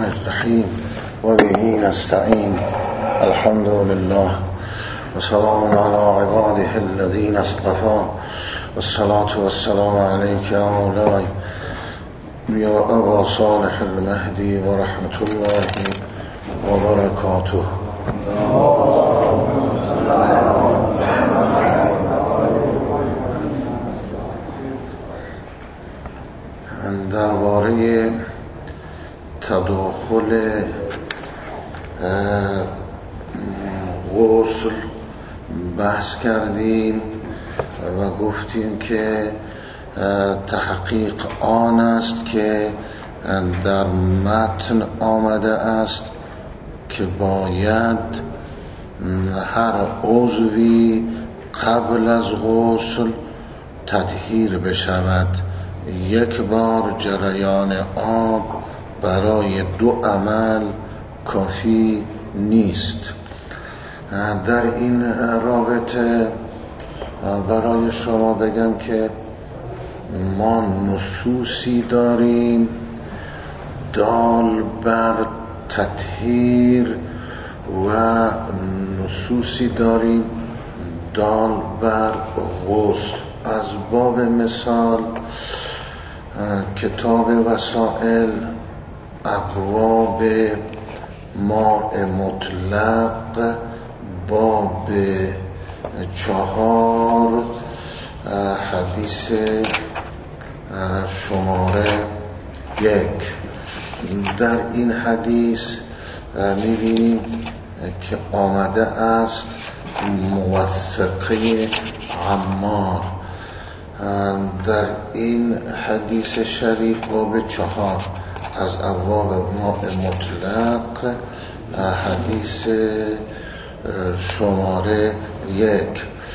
الرحیم و به نستعین. الحمد لله و سلام علی عباده الذین اصطفى والصلاة والسلام علیک یا مولاي یا ابا صالح المهدی و رحمت الله و برکاته. درباره تداخل غسل بحث کردیم و گفتیم که تحقیق آن است که در متن آمده است که باید هر عضوی قبل از غسل تطهیر بشود. یک بار جریان آب برای دو عمل کافی نیست. در این رابطه برای شما بگم که ما نصوصی داریم دال بر تطهیر و نصوصی داریم دال بر غسل. از باب مثال کتاب وسائل ابواب ماء مطلق باب 4 حدیث شماره 1. در این حدیث می‌بینیم که آمده است موثقه عمار. در این حدیث شریف باب 4 از ابواب ماء مطلق حدیث شماره 1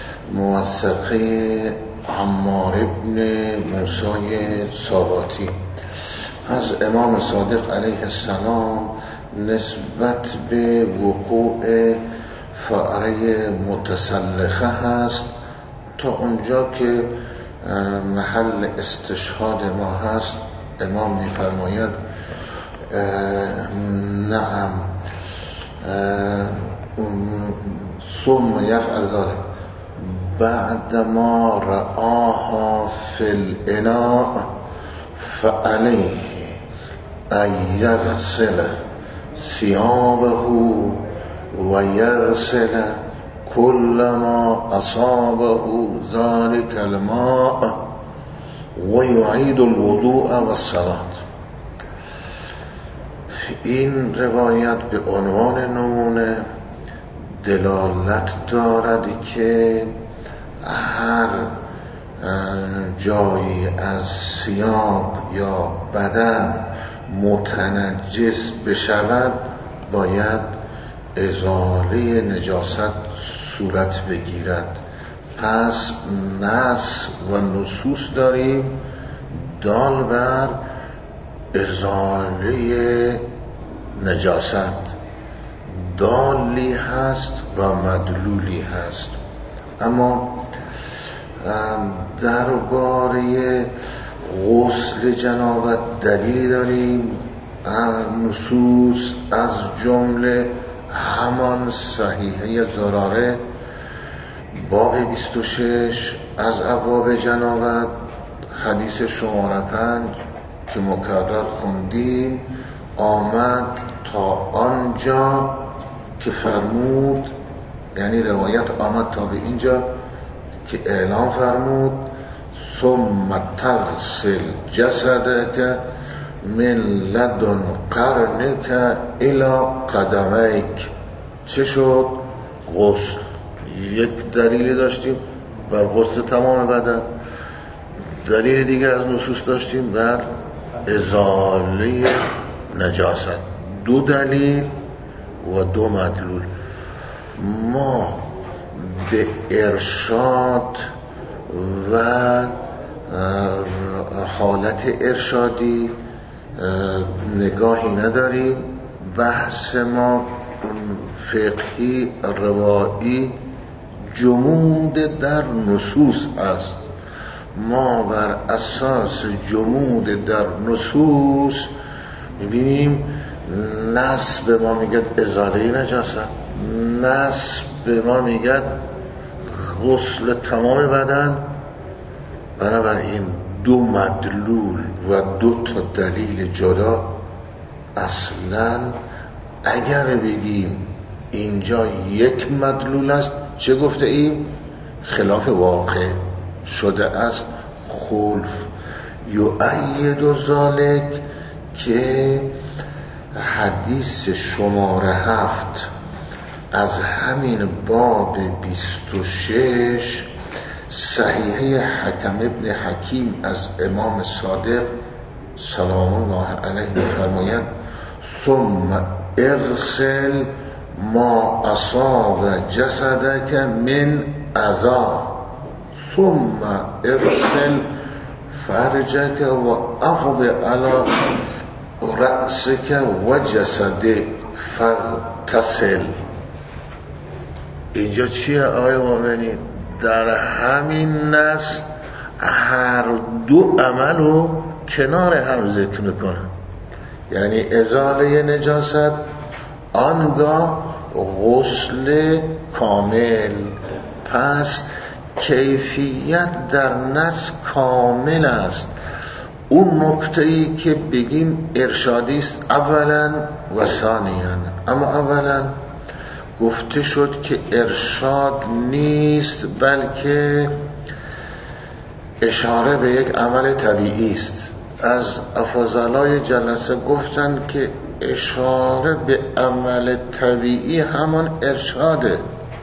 موثقه عمار ابن موسی ساواتی از امام صادق علیه السلام نسبت به وقوع فأره متسلخه هست. تا اونجا که محل استشهاد ما هست امام می‌فرماید نعم ثم یفعل ذلك بعد ما رآها فی الاناء فعلیه ان یغسل ثیابه و یغسل كل ما أصابه ذلك الماء ويعيد الوضوء والصلاة. این روایت به عنوان نمونه دلالت دارد که هر جایی از ثیاب یا بدن متنجس بشود باید ازاله نجاست صورت بگیرد. پس نص و نصوص داریم دال بر ازاله نجاست، دالی هست و مدلولی هست. اما درباره غسل جنابت دلیلی داریم نصوص از جمله همان صحیحه زراره باب 26 از ابواب جنابت حدیث شماره 5 که مکرر خوندیم آمد تا آنجا که فرمود، یعنی روایت آمد تا به اینجا که اعلام فرمود ثم تغسل جسدک من لدن قرنک الى قدمیک. چه شد؟ غسل. یک دلیلی داشتیم بر غسل تمام بدن، دلیل دیگه از نصوص داشتیم بر ازاله نجاست. دو دلیل و دو مدلول. ما به ارشاد و حالت ارشادی نگاهی نداریم. بحث ما فقهی روایی جمود در نصوص است. ما بر اساس جمود در نصوص می‌بینیم نص به ما میگد ازاله نجاست، نص به ما میگد غسل تمام بدن. بنابراین دو مدلول و دو تا دلیل جدا اصلا اگر بگیم اینجا یک مدلول است، چه گفته ایم؟ خلاف واقع شده است خلف. یؤید ذالک که حدیث شماره 7 از همین باب 26 صحیحه حکم ابن حکیم از امام صادق سلام الله علیه می‌فرماید ثم اغسل ما اصاب جسدک من اذی ثم اغسل فرجک و افض علی رأسک و جسدک فاغتسل. اینجا چیه آقای مؤمنین؟ در همین نص هر دو عمل رو کنار هم ذکر میکنن، یعنی ازاله نجاست آنگاه غسل کامل. پس کیفیت در نص کامل است. اون نکته‌ای که بگیم ارشادی است اولا و ثانیا، اما اولا گفته شد که ارشاد نیست بلکه اشاره به یک عمل طبیعی است. از افاضلای جلسه گفتن که اشاره به عمل طبیعی همان ارشاده.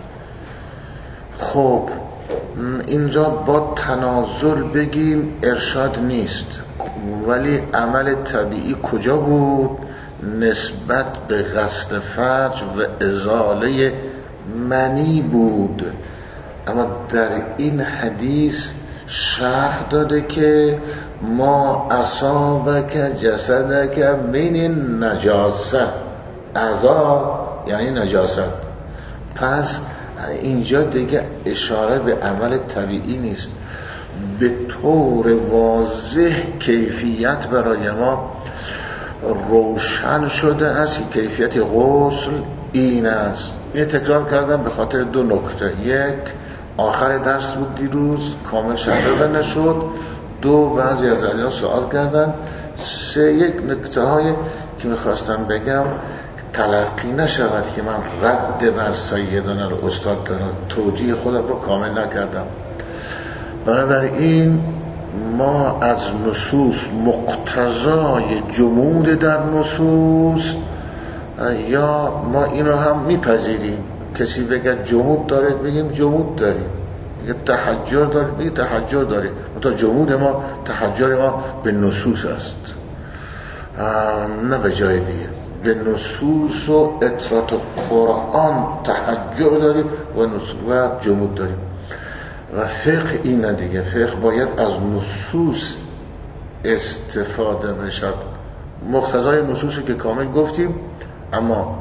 خب اینجا با تنازل بگیم ارشاد نیست، ولی عمل طبیعی کجا بود؟ نسبت به غسل فرج و ازاله منی بود. اما در این حدیث شرح داده که ما اصابک جسدک من نجاسه، اعضا یعنی نجاست. پس اینجا دیگه اشاره به عمل طبیعی نیست، به طور واضح کیفیت برای ما روشن شده است. کیفیت غسل این است. این تکرار کردم به خاطر دو نکته: یک، آخر درس بود دیروز کامل شرح داده نشد. دو، بعضی از عزیزان سوال کردن. سه، یک نکته هایی که میخواستم بگم تلقی نشود که من رد بر سیدنا الاستاد دارم، توجیه خودم رو کامل نکردم. بنابراین ما از نصوص مقتضای جمود در نصوص، یا ما اینو هم میپذیریم، کسی بگه جمود داره بگیم جمود داریم، بگه تحجر داره بگیم تحجر داریم. تا جمود ما، تحجر ما به نصوص است، نه به جای دیگه. به نصوص و اطرات قرآن تحجر داریم و جمود داریم. و فقه این دیگه، فقه باید از نصوص استفاده بشد. مقتضای نصوصی که کامل گفتیم، اما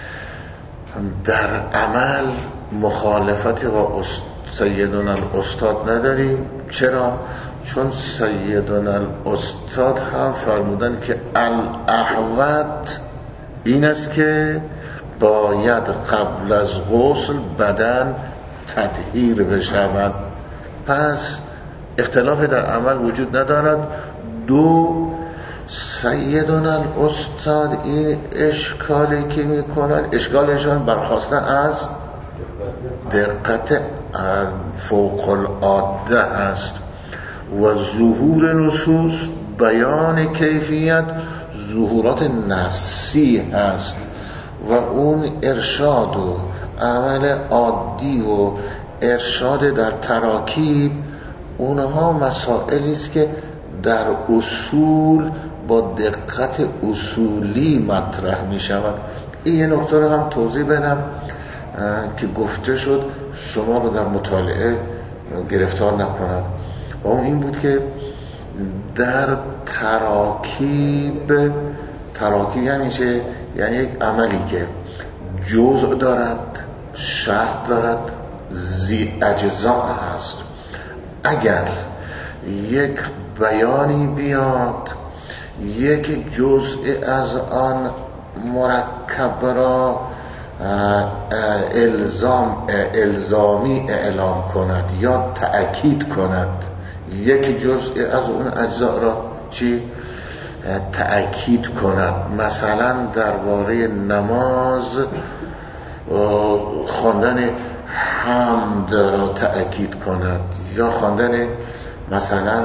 در عمل مخالفتی با سیدنا الاستاد نداریم. چرا؟ چون سیدنا الاستاد هم فرمودن که الاحوط این است که باید قبل از غسل بدن تطهیر بشود. پس اختلاف در عمل وجود ندارد. دو، سیدنا الاستاد این اشکالی که میکنن، اشکالشان برخواسته از دقت فوق العاده است و ظهور نصوص بیان کیفیت ظهورات نصی هست و اون ارشاد و عمل عادی و ارشاد در تراکیب، اونها مسائلی است که در اصول با دقت اصولی مطرح می شود. این نکته رو هم توضیح بدم که گفته شد شما رو در مطالعه گرفتار نکنند. و اون این بود که در تراکیب یعنی چه؟ یعنی یک عملی که جزء دارد، شرط دارد، ذی اجزا هست. اگر یک بیانی بیاد یک جزء از آن مرکب را الزامی اعلام کند یا تأکید کند، یک جزء از اون اجزا را تأکید کند. مثلا درباره نماز خواندن حمد را تأکید کند یا خواندن مثلا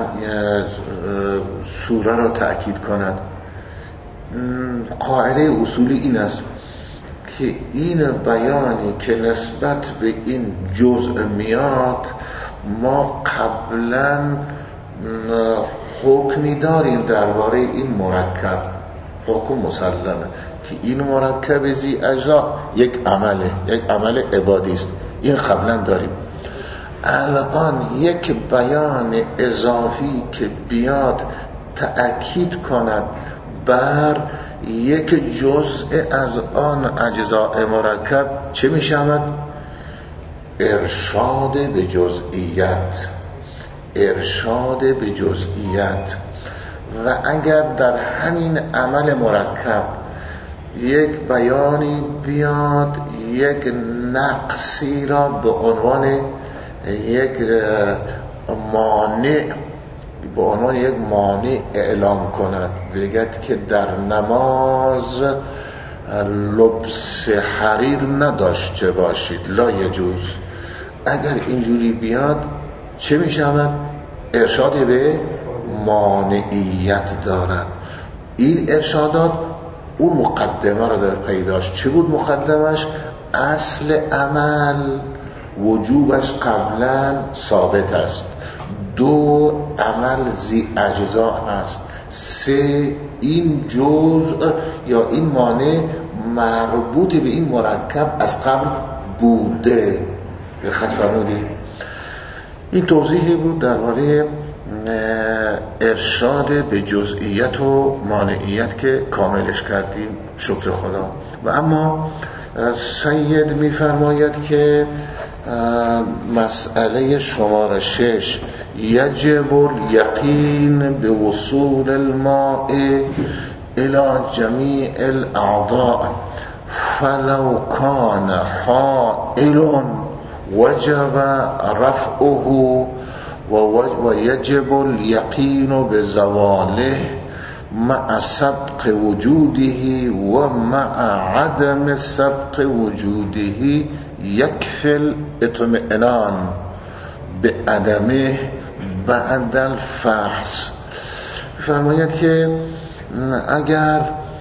سوره را تأکید کند. قاعده اصولی این است که این بیانی که نسبت به این جزء میاد ما قبلا حکمی داریم درباره این مرکب، حکم مسلمه که این مرکب زی اجزا یک عمل عبادی است، این قبلا داریم. الان یک بیان اضافی که بیاد تأکید کند بر یک جزء از آن اجزاء مرکب چه می شود؟ ارشاد به جزئیت. و اگر در همین عمل مرکب یک بیانی بیاد یک نقصی را به عنوان یک مانع اعلام کند، بگد که در نماز لبس حریر نداشته باشید، لا یجوز. اگر اینجوری بیاد چه می شود؟ ارشاد به مانعیت دارد. این ارشادات اون مقدمه را در پیداش. چه بود مقدمش؟ اصل عمل وجوبش قبلا ثابت است، 2 عمل ذی اجزا هست، 3 این جزء یا این مانع مربوط به این مرکب از قبل بوده. خط فرمودی؟ این توضیحی بود درباره ارشاد به جزئیت و مانعیت که کاملش کردیم، شکر خدا. و اما سید میفرماید که مسئله شماره 6 یجب الیقین به وصول الماء الى جمیع الاعضاء فلو کان حائل وجب رفعه و یجب الیقین به زواله مع سبق وجوده و مع عدم سبق وجوده یکفی الاطمئنان به عدمه بعد الفحص. فرماید که اگر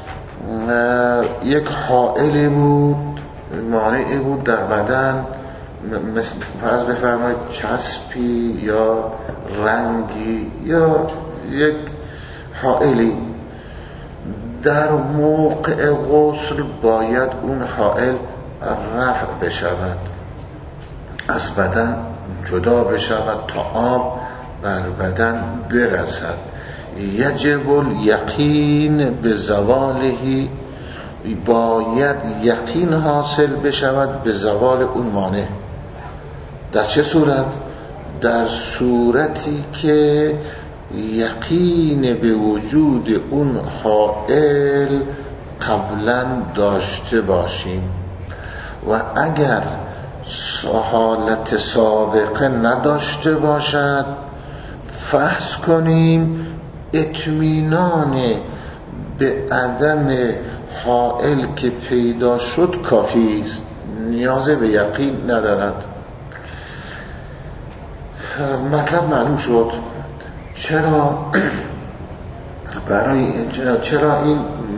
یک حائلی بود، مانعی بود در بدن، مثل فرض بفرمایید چسبی یا رنگی یا یک حائلی، در موقع غسل باید اون حائل رفع بشود، از بدن جدا بشود تا آب بر بدن برسد. یجب الیقین به زوالهی، باید یقین حاصل بشود به زوال اون مانع. در چه صورت؟ در صورتی که یقین به وجود اون حائل قبلا داشته باشیم. و اگر حالت سابقه نداشته باشد فحص کنیم، اطمینان به عدم حائل که پیدا شد کافی است، نیاز به یقین ندارد. مطلب معلوم شد. چرا این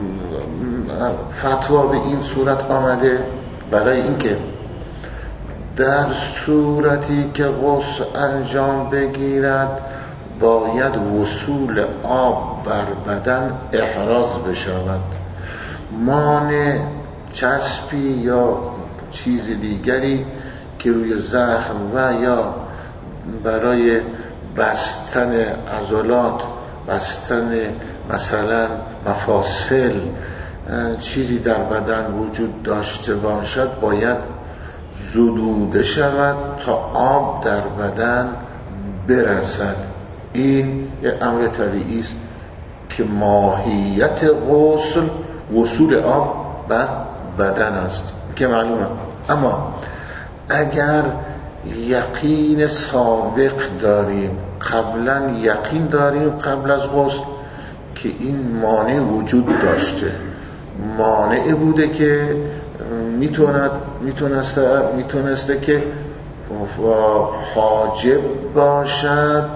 فتوا به این صورت آمده؟ برای اینکه در صورتی که غسل انجام بگیرد باید وصول آب بر بدن احراز بشود. مانع چسبی یا چیز دیگری که روی زخم و یا برای بستن عضلات، بستن مثلا مفاصل چیزی در بدن وجود داشته باشد باید زدوده شود تا آب در بدن برسد. این یک امر طبیعی است که ماهیت غسل وصول آب بر بدن است که معلومه. اما اگر یقین سابق داریم، قبلا یقین داریم قبل از غسل که این مانع وجود داشته، مانع بوده که میتونسته که حاجب باشد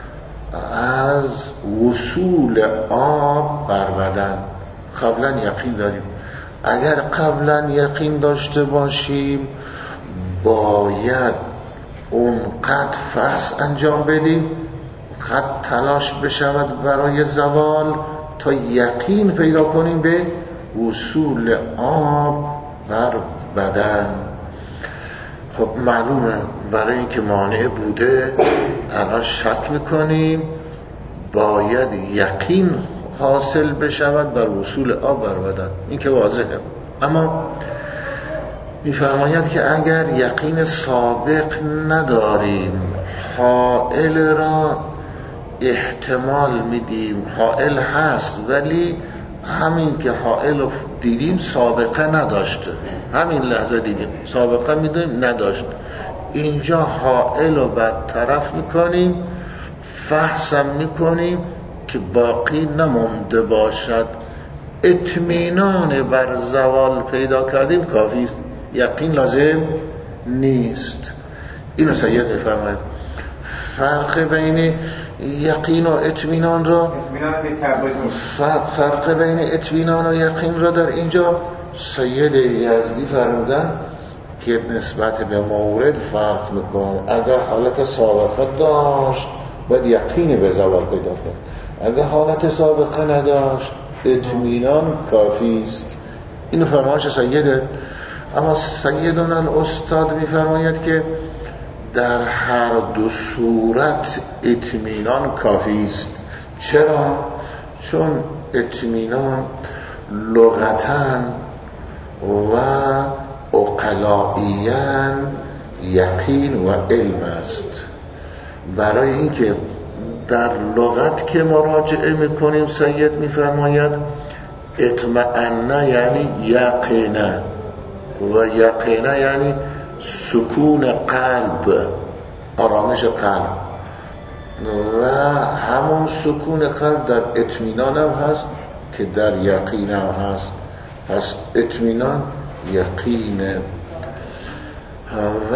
از وصول آب بر بدن، قبلا یقین داریم. اگر قبلا یقین داشته باشیم باید اونقدر فحص انجام بدیم، قد تلاش بشود برای زوال تا یقین پیدا کنیم به وصول آب بر بدن. خب معلومه برای اینکه مانع بوده الان شک میکنیم، باید یقین حاصل بشود بر وصول آب بر بدن، این که واضحه. اما میفرماید که اگر یقین سابق نداریم، حائل را احتمال میدیم، حائل هست ولی همین که حائل رو دیدیم سابقه نداشته، همین لحظه دیدیم سابقه میدونیم نداشت، اینجا حائل رو برطرف میکنیم، فحصم میکنیم که باقی نمونده باشد، اطمینان بر زوال پیدا کردیم کافی است، یقین لازم نیست. اینو سید میفرماید. فرق بین یقین و اطمینان را، فرق بین اطمینان و یقین را در اینجا سید یزدی فرمودن که نسبت به مورد فرق میکنه. اگر حالت سابقه داشت باید یقین به زوال پیدا کنه، اگر حالت سابقه نداشت اطمینان کافی است. اینو فرمایش سیده. اما سیدنا الاستاد میفرماید که در هر دو صورت اطمینان کافی است. چرا؟ چون اطمینان لغتاً و عقلائیاً یقین و علم است. برای اینکه در لغت که مراجعه میکنیم سید میفرماید اطمئنه یعنی یقینه و یقینه یعنی سکون قلب، آرامش قلب، و همون سکون قلب در اطمینان هم هست که در یقین هم هست. پس اطمینان یقینه. و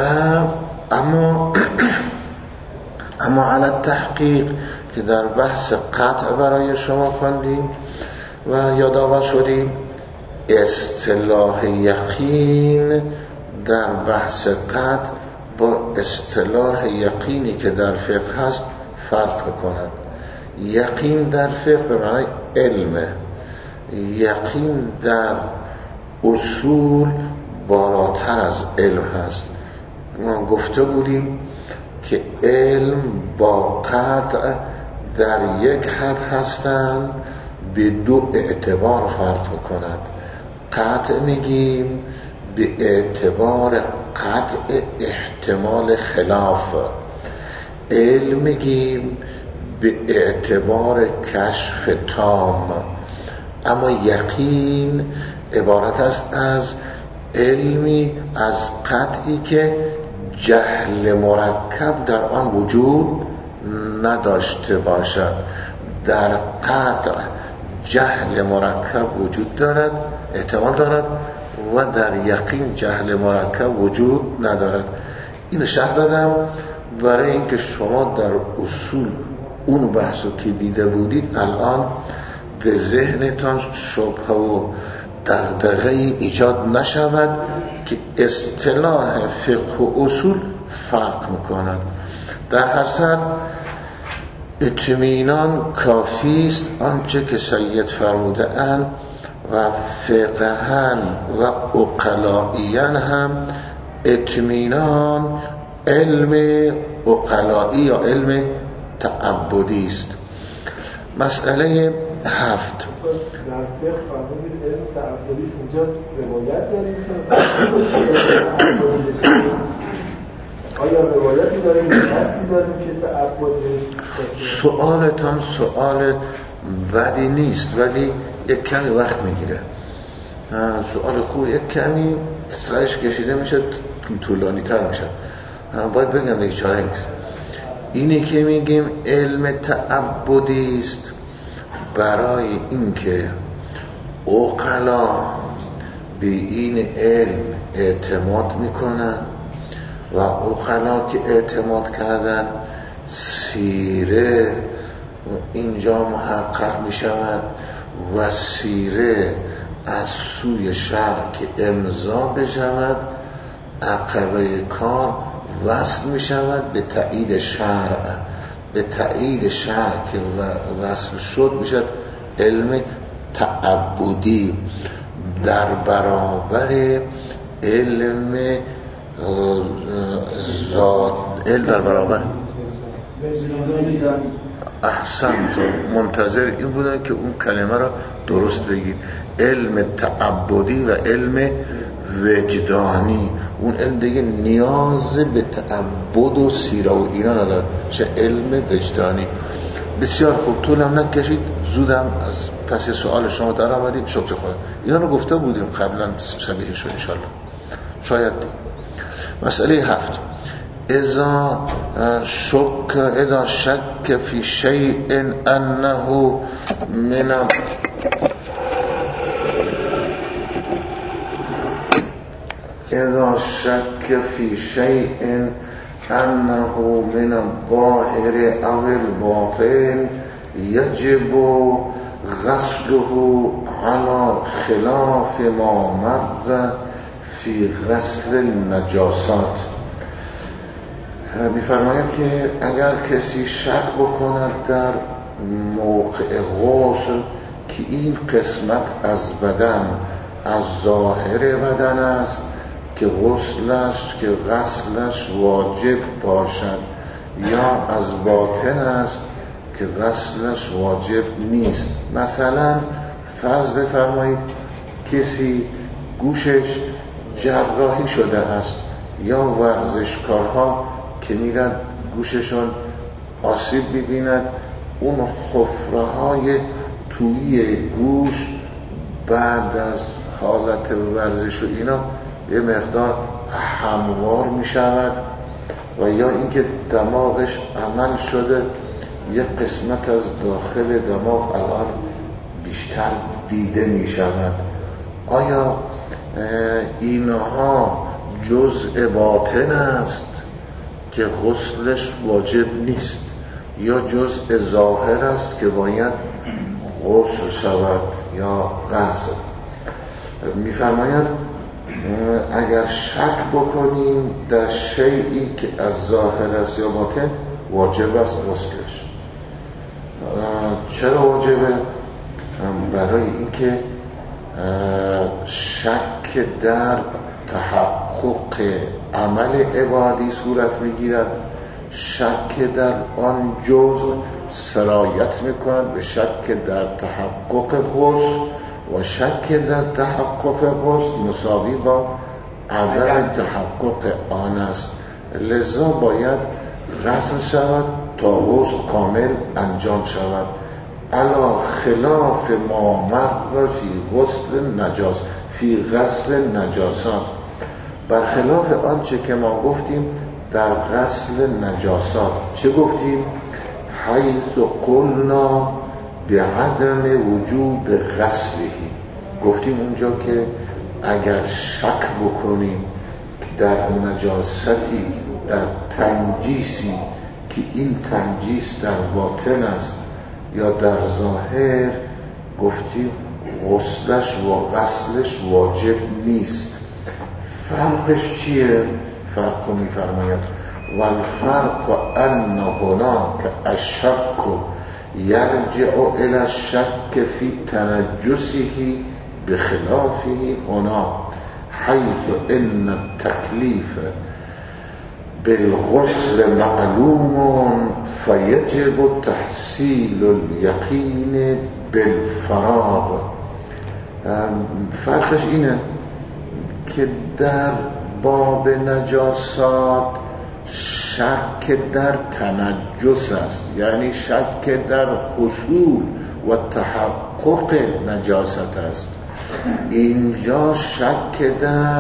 اما علی تحقیق که در بحث قطع برای شما خواندیم و یادآور شدیم، اصطلاح یقین در بحث قطع با اصطلاح یقینی که در فقه هست فرق می‌کند. یقین در فقه به معنای علمه، یقین در اصول بالاتر از علم هست. ما گفته بودیم که علم با قطع در یک حد هستند، به دو اعتبار فرق می‌کند. قطع میگیم به اعتبار قطع احتمال خلاف، علم میگیم به اعتبار کشف تام. اما یقین عبارت است از علمی، از قطعی که جهل مرکب در آن وجود نداشته باشد. در قطع جهل مرکب وجود دارد، احتمال دارد، و در یقین جهل مرکب وجود ندارد. این شرح دادم برای اینکه شما در اصول اون بحثو که دیده بودید الان به ذهنتان شبهه و دغدغه ایجاد نشود که اصطلاح فقه و اصول فرق میکنند. در اصل اطمینان کافی است، آنچه که سید فرموده اند، و فقهن و عقلائیان هم اطمینان علم عقلائی یا علم تعبدی است. مسئله 7 در فقه فرمودید علم تعبدی است، اینجا روایت داریم آیا روایتی داریم یا نصی داریم که تعبدی؟ سوالتان سوال بدی نیست ولی یک کمی وقت میگیره. سوال خوب، یک کمی سرش کشیده میشه، طولانی تر میشه، باید بگم دیگه چاره نیست. اینی که میگیم علم تعبدی است برای اینکه عقلا به این علم اعتماد میکنن و عقلا که اعتماد کردن سیره اینجا محقق میشود و سیره از سوی شرع که امضا بشود عقبه کار وصل میشود به تایید شرع، به تایید شرع که وصل شد میشد علم تعبدی در برابر علم علم در برابر احسنت. منتظر این بودن که اون کلمه را درست بگید. علم تعبدی و علم وجدانی. اون علم دیگه نیاز به تعبد و سیره و اینا نداره، چه علم وجدانی. بسیار خوب، طولم نکشید، زودم از پس سوال شما در آمدیم. شکر خدا. اینا رو گفته بودیم قبلا، شبیه شد انشالله. شاید مسئله 7 اذا شک فی شیء انه من اذا شک فی شیء انه من الظاهر او الباطن یجب غسله على خلاف ما مر فی غسل النجاسات. می‌فرماید که اگر کسی شک بکند در موقع غسل که این قسمت از بدن از ظاهر بدن است که غسلش واجب باشد یا از باطن است که غسلش واجب نیست. مثلا فرض بفرمایید کسی گوشش جراحی شده است یا ورزشکارها که میرن گوششون آسیب ببیند، اون حفره‌های توی گوش بعد از حالت ورزش و اینا یه مقدار هموار میشود، و یا اینکه دماغش عمل شده یه قسمت از داخل دماغ الان بیشتر دیده میشود. آیا اینها جزء باطن است که غسلش واجب نیست یا جزء ظاهر است که باید غسل شود یا غسل؟ میفرماید اگر شک بکنیم در شیئی که از ظاهر است یا باطن واجب است غسلش. چرا واجبه؟ برای اینکه شک در تحقق عمل عبادی صورت میگیرد، شک در آن جزء سرایت میکند به شک در تحقق غسل، و شک در تحقق غسل مساوی با عدم تحقق آن است. لذا باید غسل شود تا غسل کامل انجام شود. علا خلاف ما مر فی غسل نجاسات، برخلاف آنچه که ما گفتیم در غسل نجاسات. چه گفتیم؟ حیث قلنا بعدم وجوب غسلهی. گفتیم اونجا که اگر شک بکنیم در نجاستی، در تنجیسی که این تنجیس در باطن است یا در ظاهر، گفتیم غسلش و غسلش واجب نیست. فرقش چیه؟ فرق می‌فرماید والفرق ان هناك الشك یرجع الى الشك فی تنجسه بخلافه هنا حیث ان التکلیف بالغسل معلوم فیجب تحصیل الیقین بالفراغ. فرقش اینه که در باب نجاسات شک در تنجس است، یعنی شک در حصول و تحقق نجاست است، اینجا شک در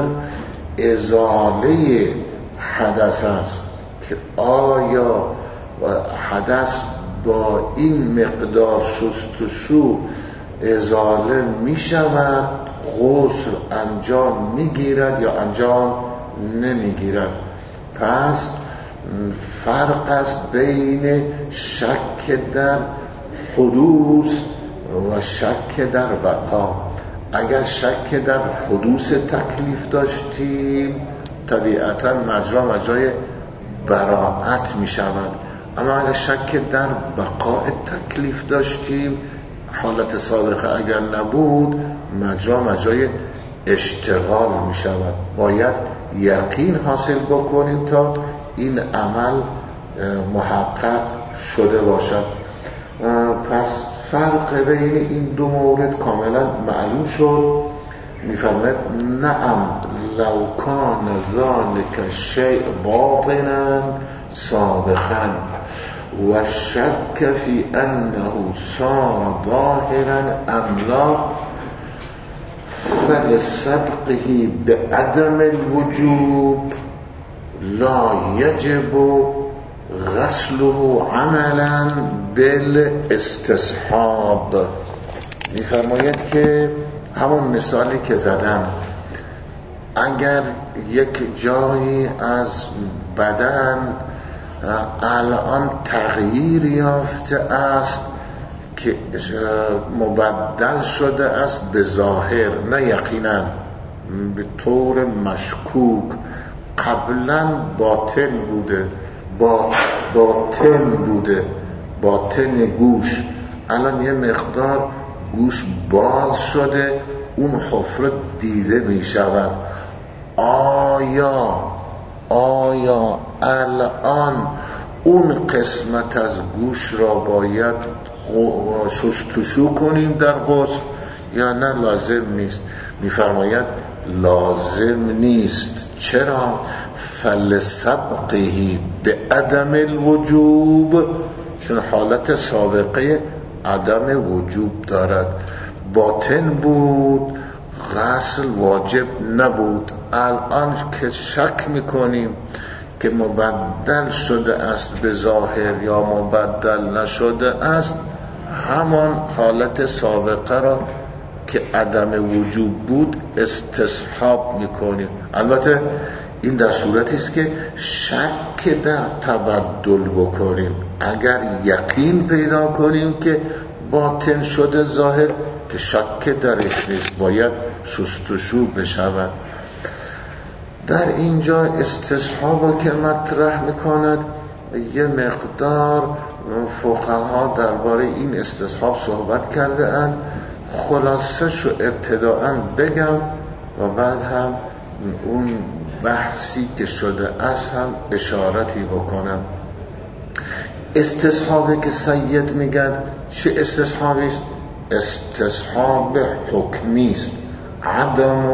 ازاله حدث است که آیا حدث با این مقدار شستشو ازاله می شود، غسل انجام می گیرد یا انجام نمی گیرد. پس فرق است بین شک در حدوث و شک در بقا. اگر شک در حدوث تکلیف داشتیم طبیعتا مجرای براءت می شود، اما اگر شک در بقاء تکلیف داشتیم حالت سابقه اگر نبود مجرای اشتغال می شود. باید یقین حاصل بکنیم تا این عمل محقق شده باشد. پس فرق بین این دو مورد کاملا معلوم شد. میفرماید نعم لو کان ذلک الشیء باطنا سابقا و شک فی انه صار ظاهرا ام لا فلسبقه بعدم الوجوب لا یجب غسله عملا بالاستصحاب. میفرماید که همون مثالی که زدم، اگر یک جایی از بدن الان تغییر یافته است که مبدل شده است به ظاهر، نه یقینا به طور مشکوک، قبلا باطن بوده، باطن گوش، الان یه مقدار گوش باز شده، اون حفره دیده می شود. آیا الان اون قسمت از گوش را باید شستشو کنیم در غسل یا نه لازم نیست؟ میفرماید لازم نیست. چرا؟ فلسبقه به عدم الوجوب، چون حالت سابقه عدم وجوب دارد. باطن بود غسل واجب نبود، الان که شک میکنیم که مبدل شده است به ظاهر یا مبدل نشده است، همان حالت سابقه را که عدم وجوب بود استصحاب میکنیم. البته این در صورتی است که شک در تبدل بکنیم. اگر یقین پیدا کنیم که باطن شده ظاهر، که شک درش نیست، باید شستشو بشود. در اینجا استصحاب که مطرح میکند، یه مقدار فقها درباره این استصحاب صحبت کرده اند. خلاصه شو ابتداءً بگم و بعد هم اون بحثی که شده است هم اشارتی بکنم. استصحابی که سید میگن چه استصحابی است؟ استصحاب حکمی است، عدم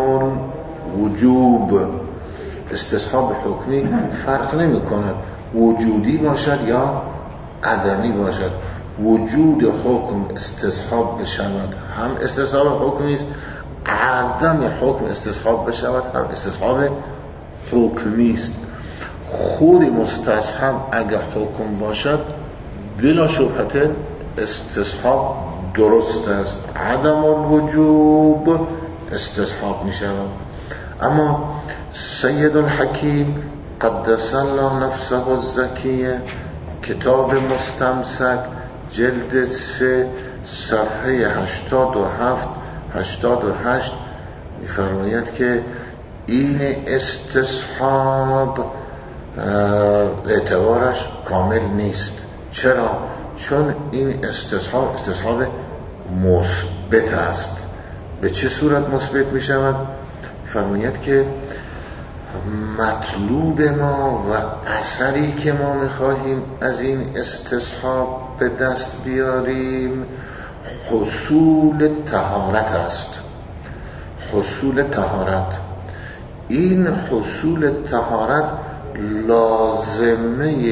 وجوب. استصحاب حکمی فرق نمی کند وجودی باشد یا عدمی باشد. وجود حکم استصحاب بشود هم استصحاب حکمی است، عدم حکم استصحاب بشود هم استصحاب حکمی است. خود مستصحب اگر حکم باشد بلا شبهه استصحاب درست است، عدم الوجوب استصحاب می شود. اما سید الحکیم قدس الله نفسه الزکیه، کتاب مستمسک، جلد 3 صفحه 87-88 می‌فرماید که این استصحاب اعتبارش کامل نیست. چرا؟ چون این استصحاب مثبت است. به چه صورت مثبت می شود؟ فرماید که مطلوب ما و اثری که ما می‌خواهیم از این استصحاب به دست بیاریم حصول طهارت است. حصول طهارت، این حصول طهارت لازمه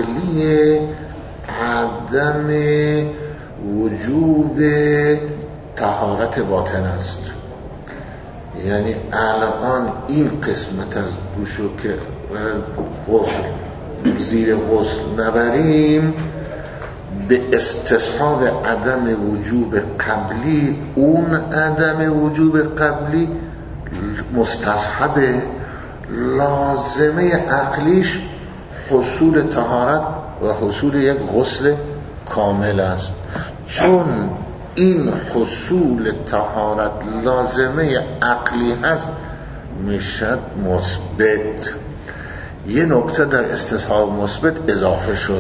عقلی عدم وجوب طهارت باطن است. یعنی الان این قسمت از گوشو که غسل زیر غسل نبریم، به استصحاب عدم وجوب قبلی، اون عدم وجوب قبلی مستصحب لازمه عقلیش حصول طهارت و حصول یک غسل کامل است. چون این حصول طهارت لازمه عقلی هست میشد مثبت. یه نکته در استصحاب مثبت اضافه شد.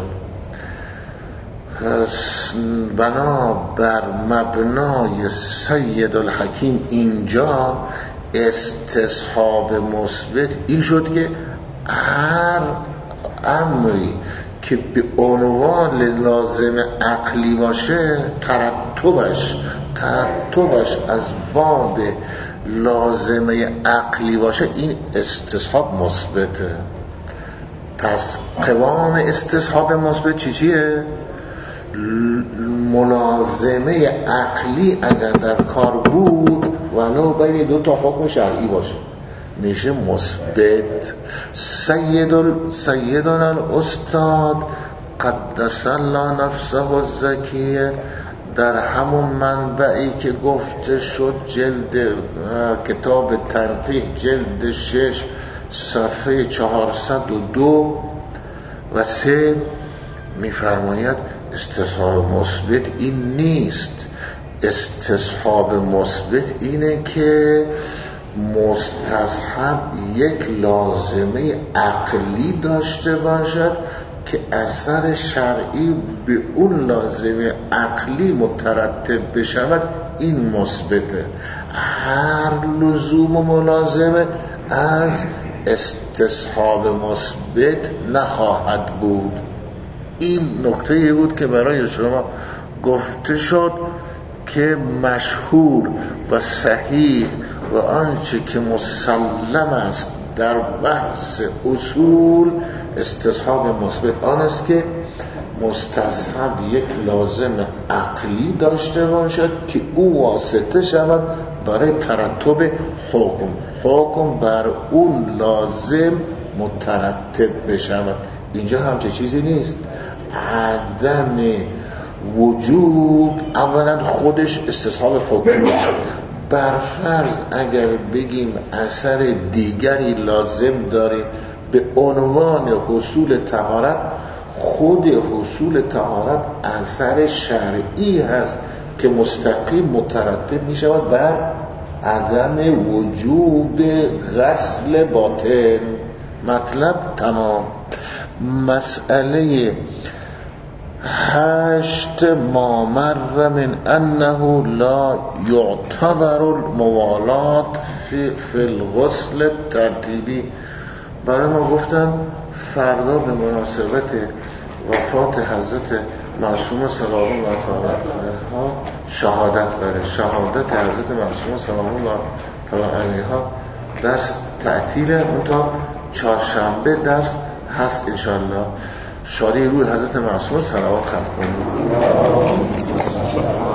بنا بر مبنای سید الحکیم اینجا استصحاب مثبت این شد که هر امری که به عنوان لازم عقلی باشه ترتبش از باب لازمه عقلی باشه، این استصحاب مثبته. پس قوام استصحاب مثبت چیه؟ ملازمه عقلی اگر در کار بود ولو بین دو تا حکم شرعی باشه میشه مثبت. سیدنا الاستاد قدس الله نفسه الزکیه در همون منبعی که گفته شد جلد کتاب تنقیح جلد 6 صفحه 402 و 3 میفرماید استصحاب مثبت این نیست. استصحاب مثبت اینه که مستصحب یک لازمه عقلی داشته باشد که اثر شرعی به اون لازمه عقلی مترتب بشود، این مثبته. هر لزوم و ملازمه از استصحاب مثبت نخواهد بود. این نکته بود که برای شما گفته شد که مشهور و صحیح و آنچه که مسلم است در بحث اصول استصحاب مثبت آن است که مستصحب یک لازم عقلی داشته باشد که او واسطه شود برای ترتب حکم بر اون لازم مترتب بشود. اینجا همچه چیزی نیست. عدم وجود اولا خودش استصحاب حکم است. برفرض اگر بگیم اثر دیگری لازم داریم به عنوان حصول طهارت، خود حصول طهارت اثر شرعی هست که مستقیم مترتب می شود بر عدم وجوب غسل باطن. مطلب تمام. مسئله 8 ما مر من انه لا يعتبر الموالات في الغسل ترتیبی. برای ما گفتن فردا به مناسبت وفات حضرت معصومه سلام الله تعالی علیها شهادت حضرت معصومه سلام الله تعالی علیها درس تعطیله، تا چهارشنبه درس هست انشالله. شادی روی حضرت معصومه صلوات ختم کنید.